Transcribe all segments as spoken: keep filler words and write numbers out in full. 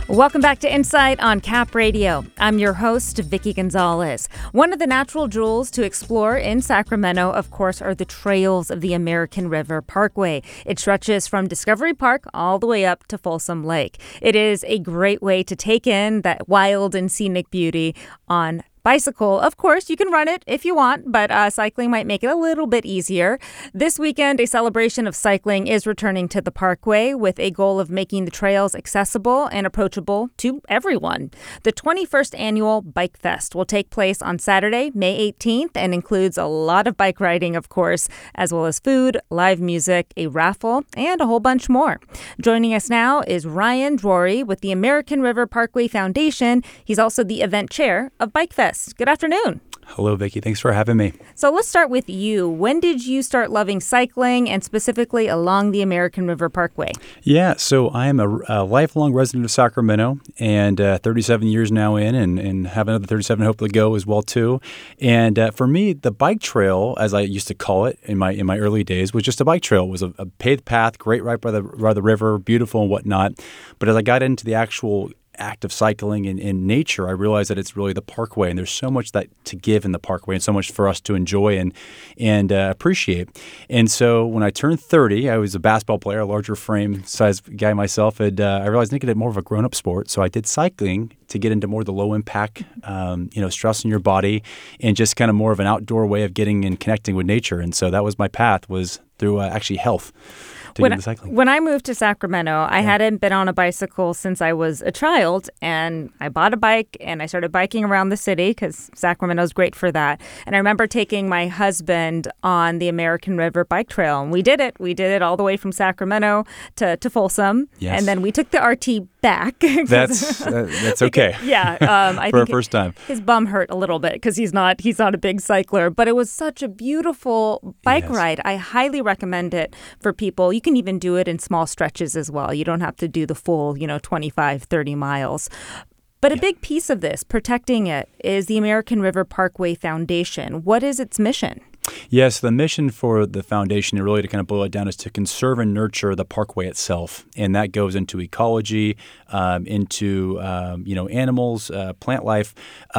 Welcome back to Insight on Cap Radio. I'm your host, Vicky Gonzalez. One of the natural jewels to explore in Sacramento, of course, are the trails of the American River Parkway. It stretches from Discovery Park all the way up to Folsom Lake. It is a great way to take in that wild and scenic beauty on bicycle. Of course, you can run it if you want, but uh, cycling might make it a little bit easier. This weekend, a celebration of cycling is returning to the Parkway with a goal of making the trails accessible and approachable to everyone. The twenty-first annual Bike Fest will take place on Saturday, May eighteenth, and includes a lot of bike riding, of course, as well as food, live music, a raffle, and a whole bunch more. Joining us now is Ryan Drury with the American River Parkway Foundation. He's also the event chair of Bike Fest. Good afternoon. Hello, Vicki. Thanks for having me. So let's start with you. When did you start loving cycling, and specifically along the American River Parkway? Yeah, so I am a, a lifelong resident of Sacramento, and uh, thirty-seven years now in, and, and have another thirty-seven hopefully go as well too. And uh, for me, the bike trail, as I used to call it in my in my early days, was just a bike trail. It was a, a paved path, great right by the by the river, beautiful and whatnot. But as I got into the actual act of cycling in, in nature, I realized that it's really the parkway, and there's so much that to give in the parkway, and so much for us to enjoy and and uh, appreciate. And so when I turned thirty, I was a basketball player, a larger frame size guy myself, and uh, I realized I needed more of a grown-up sport. So I did cycling to get into more of the low impact, um, you know, stress in your body, and just kind of more of an outdoor way of getting and connecting with nature. And so that was my path, was through uh, actually health. When I, when I moved to Sacramento, I yeah. hadn't been on a bicycle since I was a child, and I bought a bike and I started biking around the city because Sacramento's great for that. And I remember taking my husband on the American River Bike Trail, and we did it. We did it all the way from Sacramento to, to Folsom, yes. and then we took the R T back. That's uh, that's okay. yeah, um, I for think a first time, his bum hurt a little bit because he's not he's not a big cycler, but it was such a beautiful bike yes. ride. I highly recommend it for people. You can even do it in small stretches as well. You don't have to do the full, you know, twenty-five, thirty miles. But a yeah. big piece of this, protecting it, is the American River Parkway Foundation. What is its mission? Yes, the mission for the foundation, really to kind of boil it down, is to conserve and nurture the parkway itself. And that goes into ecology, um, into, um, you know, animals, uh, plant life,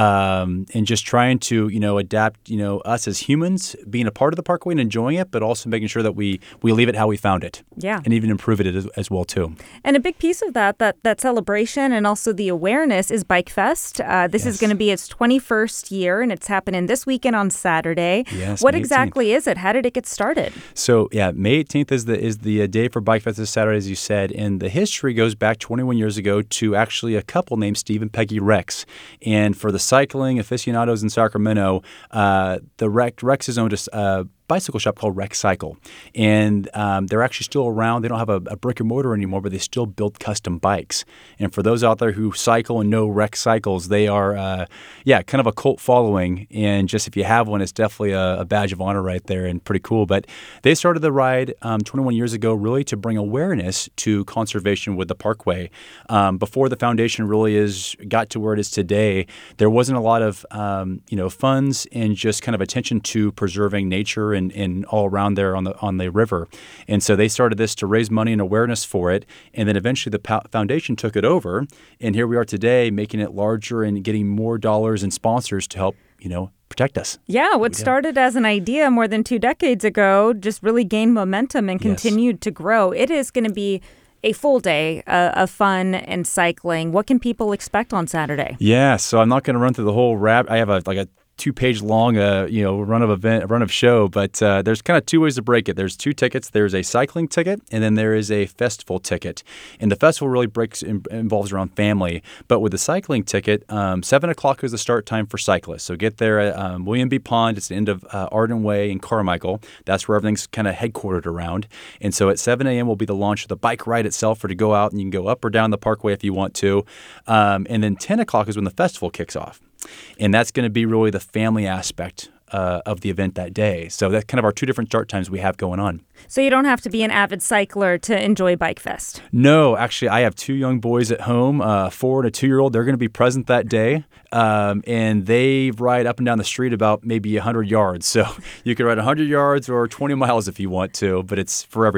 um, and just trying to, you know, adapt, you know, us as humans being a part of the parkway and enjoying it, but also making sure that we, we leave it how we found it. Yeah. And even improve it as, as well, too. And a big piece of that, that, that celebration and also the awareness is Bike Fest. Uh, this yes. is going to be its twenty-first year, and it's happening this weekend on Saturday. Yes. What exactly is it? How did it get started? So, yeah, May eighteenth is the is the day for Bike Fest this Saturday, as you said. And the history goes back twenty-one years ago to actually a couple named Steve and Peggy Rex. And for the cycling aficionados in Sacramento, uh, the Rex, Rex owned a uh, bicycle shop called Rex Cycle. And um, they're actually still around. They don't have a, a brick and mortar anymore, but they still build custom bikes. And for those out there who cycle and know Rex Cycles, they are, uh, yeah, kind of a cult following. And just if you have one, it's definitely a, a badge of honor right there and pretty cool. But they started the ride um, twenty-one years ago really to bring awareness to conservation with the parkway. Um, before the foundation really is got to where it is today, there wasn't a lot of, um, you know, funds and just kind of attention to preserving nature and, and all around there on the on the river. And so they started this to raise money and awareness for it. And then eventually the po- foundation took it over. And here we are today, making it larger and getting more dollars and sponsors to help, you know, protect us. Yeah, what started as an idea more than two decades ago just really gained momentum and continued yes. to grow. It is going to be a full day uh, of fun and cycling. What can people expect on Saturday? Yeah, so I'm not going to run through the whole rap. I have a like a two-page long, uh, you know, run of event, run of show, but uh, there's kind of two ways to break it. There's two tickets. There's a cycling ticket, and then there is a festival ticket. And the festival really breaks involves around family. But with the cycling ticket, um, seven o'clock is the start time for cyclists. So get there at um, William B. Pond. It's the end of uh, Arden Way in Carmichael. That's where everything's kind of headquartered around. And so at seven a.m. will be the launch of the bike ride itself, for to go out and you can go up or down the parkway if you want to. Um, and then ten o'clock is when the festival kicks off. And that's going to be really the family aspect uh, of the event that day. So that's kind of our two different start times we have going on. So you don't have to be an avid cycler to enjoy Bike Fest? No, actually, I have two young boys at home, a four and a two-year-old. They're going to be present that day, um, and they ride up and down the street about maybe one hundred yards. So you can ride one hundred yards or twenty miles if you want to, but it's for everyone.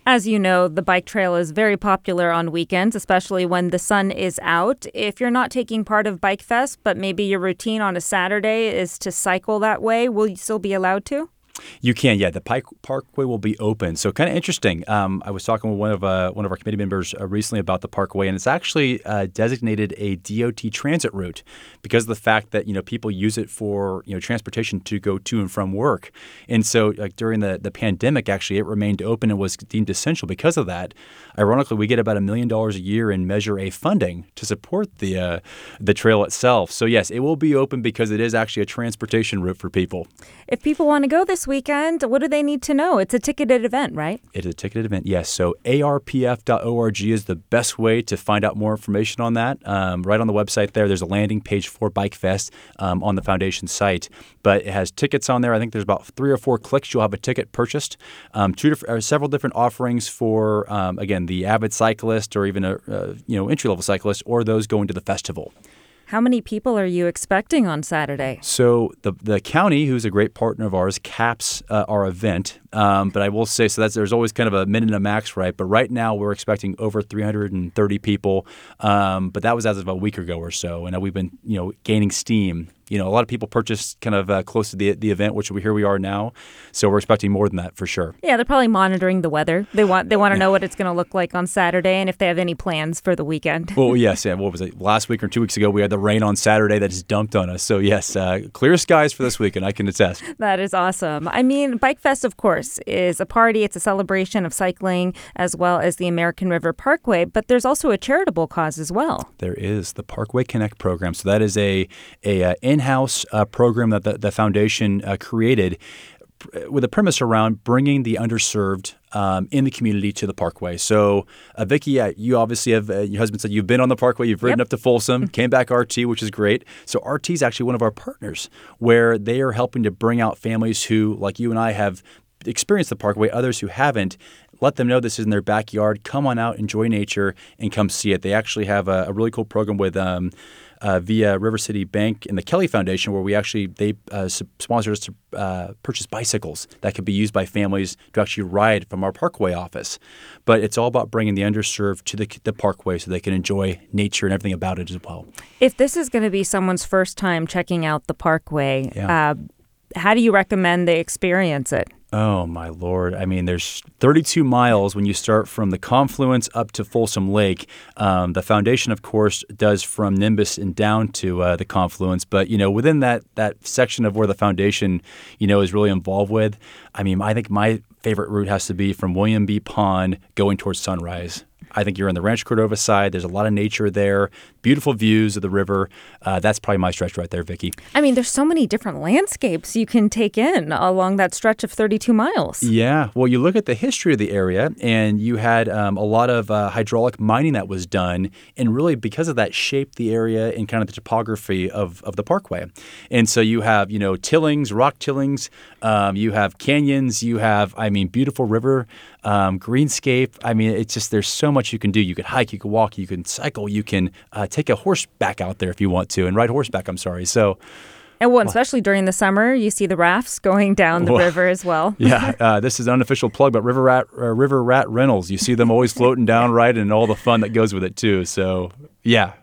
As you know, the bike trail is very popular on weekends, especially when the sun is out. If you're not taking part of Bike Fest, but maybe your routine on a Saturday is to cycle that way, will you still be allowed to? You can, yeah. The Pike Parkway will be open. So kind of interesting. Um, I was talking with one of uh, one of our committee members uh, recently about the Parkway, and it's actually uh, designated a D O T transit route because of the fact that you know people use it for you know transportation to go to and from work. And so, like during the the pandemic, actually, it remained open and was deemed essential because of that. Ironically, we get about a million dollars a year in Measure A funding to support the uh, the trail itself. So yes, it will be open because it is actually a transportation route for people. If people want to go this weekend, what do they need to know? It's a ticketed event, right? It is a ticketed event, yes. So A R P F dot org is the best way to find out more information on that. Um, right on the website there, there's a landing page for Bike Fest um, on the foundation site. But it has tickets on there. I think there's about three or four clicks. You'll have a ticket purchased. Um, two diff- or several different offerings for, um, again, the avid cyclist or even a uh, you know entry-level cyclist or those going to the festival. How many people are you expecting on Saturday? So the the county, who's a great partner of ours, caps uh, our event. Um, but I will say, so that's there's always kind of a min and a max, right? But right now we're expecting over three hundred thirty people. Um, but that was as of a week ago or so, and we've been you know gaining steam. You know, a lot of people purchased kind of uh, close to the the event, which we here we are now. So we're expecting more than that for sure. Yeah, they're probably monitoring the weather. They want they want to know what it's going to look like on Saturday and if they have any plans for the weekend. Well, yes, yeah. What was it? Last week or two weeks ago, we had the rain on Saturday that just dumped on us. So yes, uh, clear skies for this weekend. I can attest. That is awesome. I mean, Bike Fest, of course, is a party. It's a celebration of cycling as well as the American River Parkway. But there's also a charitable cause as well. There is the Parkway Connect program. So that is a a uh, in-house uh, program that the, the foundation uh, created with a premise around bringing the underserved um, in the community to the Parkway. So, uh, Vicki, yeah, you obviously have, uh, your husband said you've been on the Parkway, you've ridden Yep. up to Folsom, came back R T, which is great. So R T is actually one of our partners where they are helping to bring out families who, like you and I, have experienced the Parkway, others who haven't. Let them know this is in their backyard. Come on out, enjoy nature, and come see it. They actually have a, a really cool program with um, uh, via River City Bank and the Kelly Foundation, where we actually they uh, sponsored us to uh, purchase bicycles that could be used by families to actually ride from our Parkway office. But it's all about bringing the underserved to the, the Parkway so they can enjoy nature and everything about it as well. If this is going to be someone's first time checking out the Parkway, Yeah. uh, how do you recommend they experience it? Oh, my Lord. I mean, there's thirty-two miles when you start from the confluence up to Folsom Lake. Um, the foundation, of course, does from Nimbus and down to uh, the confluence. But, you know, within that that section of where the foundation, you know, is really involved with, I mean, I think my favorite route has to be from William B. Pond going towards Sunrise. I think you're on the Rancho Cordova side. There's a lot of nature there, beautiful views of the river. Uh, that's probably my stretch right there, Vicki. I mean, there's so many different landscapes you can take in along that stretch of thirty-two miles. Yeah. Well, you look at the history of the area, and you had um, a lot of uh, hydraulic mining that was done, and really because of that shaped the area and kind of the topography of, of the Parkway. And so you have, you know, tillings, rock tillings, um, you have canyons, you have, I mean, beautiful river, um, greenscape. I mean, it's just, there's so much you can do. You could hike, you could walk, you can cycle, you can uh, take a horseback out there if you want to, and ride horseback, I'm sorry. So, And well, especially during the summer, you see the rafts going down the Well, river as well. yeah, uh, this is an unofficial plug, but River Rat uh, River Rat Rentals, you see them always floating down, right, and all the fun that goes with it too. So, yeah.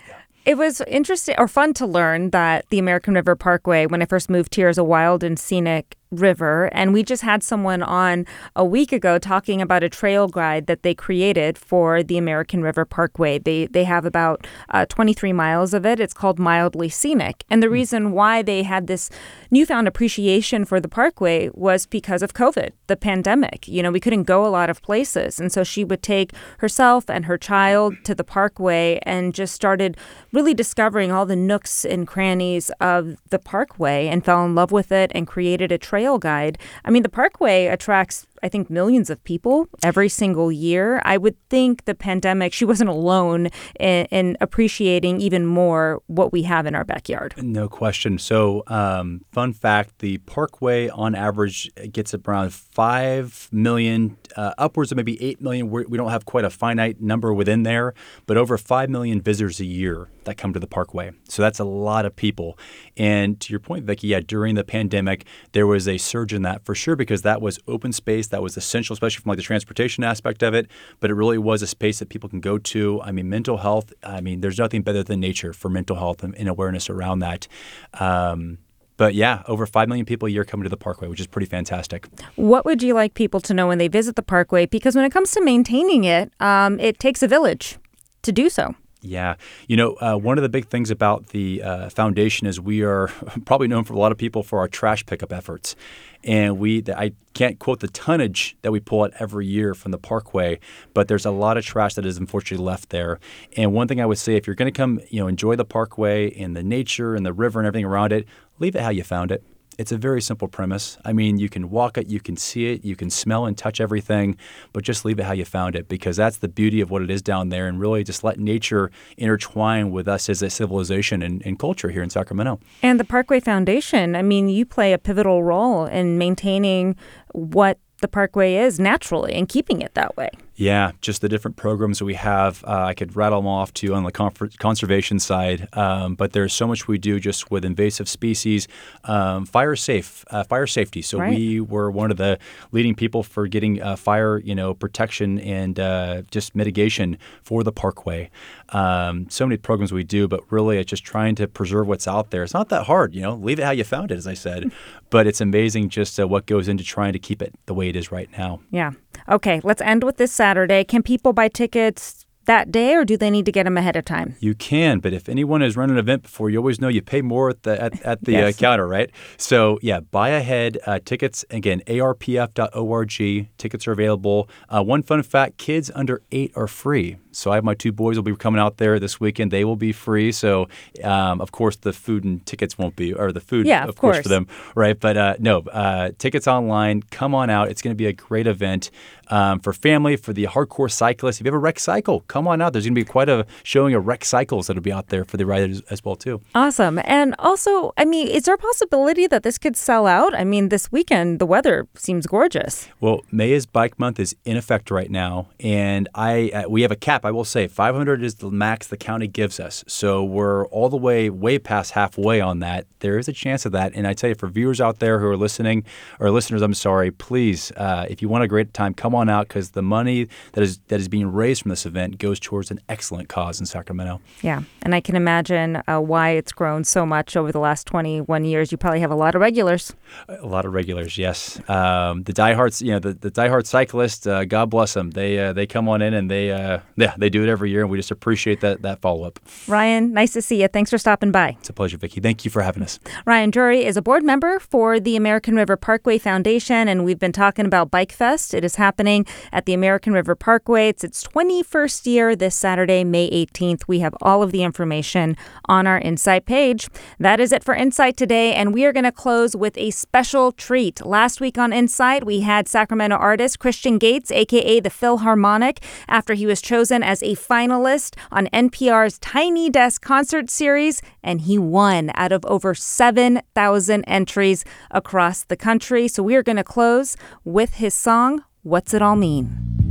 It was interesting or fun to learn that the American River Parkway, when I first moved here, is a wild and scenic river. And we just had someone on a week ago talking about a trail guide that they created for the American River Parkway. They they have about uh, twenty-three miles of it. It's called Mildly Scenic. And the reason why they had this newfound appreciation for the Parkway was because of COVID, the pandemic. You know, we couldn't go a lot of places. And so she would take herself and her child to the Parkway and just started really discovering all the nooks and crannies of the Parkway and fell in love with it and created a trail guide. I mean, the Parkway attracts, I think, millions of people every single year. I would think the pandemic, she wasn't alone in, in appreciating even more what we have in our backyard. No question. So, um, fun fact, the Parkway on average gets around five million, uh, upwards of maybe eight million. We're, we don't have quite a finite number within there, but over five million visitors a year that come to the Parkway. So that's a lot of people. And to your point, Vicki, yeah, during the pandemic, there was a surge in that for sure because that was open space. space that was essential, especially from like the transportation aspect of it. But it really was a space that people can go to. I mean, mental health. I mean, there's nothing better than nature for mental health and, and awareness around that. Um, But yeah, over five million people a year coming to the Parkway, which is pretty fantastic. What would you like people to know when they visit the Parkway? Because when it comes to maintaining it, um, it takes a village to do so. Yeah. You know, uh, one of the big things about the uh, foundation is we are probably known for a lot of people for our trash pickup efforts. And we, I can't quote the tonnage that we pull out every year from the Parkway, but there's a lot of trash that is unfortunately left there. And one thing I would say, if you're going to come, you know, enjoy the Parkway and the nature and the river and everything around it, leave it how you found it. It's a very simple premise. I mean, you can walk it, you can see it, you can smell and touch everything, but just leave it how you found it, because that's the beauty of what it is down there, and really just let nature intertwine with us as a civilization and, and culture here in Sacramento. And the Parkway Foundation, I mean, you play a pivotal role in maintaining what the Parkway is naturally and keeping it that way. Yeah, just the different programs that we have. Uh, I could rattle them off too on the conf- conservation side, um, but there's so much we do just with invasive species, um, fire safe, uh, fire safety. So right. we were one of the leading people for getting uh, fire, you know, protection and uh, just mitigation for the Parkway. Um, so many programs we do, but really it's just trying to preserve what's out there. It's not that hard, you know. Leave it how you found it, as I said, but it's amazing just uh, what goes into trying to keep it the way it is right now. Yeah. Okay, let's end with this Saturday. Can people buy tickets that day, or do they need to get them ahead of time? You can, but if anyone has run an event before, you always know you pay more at the at, at the yes. uh, counter, right? So yeah, buy ahead. Uh, tickets, again, A R P F dot org. Tickets are available. Uh, one fun fact, kids under eight are free. So I have my two boys will be coming out there this weekend. They will be free. So, um, of course, the food and tickets won't be, or the food, yeah, of, of course, course, for them, right? But uh, no, uh, tickets online. Come on out. It's going to be a great event um, for family, for the hardcore cyclists. If you have a rec cycle, come on out. There's going to be quite a showing of rec cycles that'll be out there for the riders as well, too. Awesome. And also, I mean, is there a possibility that this could sell out? I mean, this weekend, the weather seems gorgeous. Well, May is Bike Month is in effect right now. And I uh, we have a cap, I will say. five hundred is the max the county gives us. So we're all the way, way past halfway on that. There is a chance of that. And I tell you, for viewers out there who are listening, or listeners, I'm sorry, please, uh, if you want a great time, come on out, because the money that is that is being raised from this event goes towards an excellent cause in Sacramento. Yeah. And I can imagine uh, why it's grown so much over the last twenty-one years. You probably have a lot of regulars. A lot of regulars, yes. Um, the diehards, you know, the, the diehard cyclists, uh, God bless them. They uh, they come on in and they uh, yeah they do it every year, and we just appreciate that that follow up. Ryan, nice to see you. Thanks for stopping by. It's a pleasure, Vicki. Thank you for having us. Ryan Drury is a board member for the American River Parkway Foundation, and we've been talking about Bike Fest. It is happening at the American River Parkway. It's its twenty-first year this Saturday, May eighteenth. We have all of the information on our Insight page. That is it for Insight today, and we are going to close with a special treat. Last week on Insight, we had Sacramento artist Christian Gates, a k a the Philharmonic, after he was chosen as a finalist on N P R's Tiny Desk Concert Series, and he won out of over seven thousand entries across the country. So we are going to close with his song, What's It All Mean?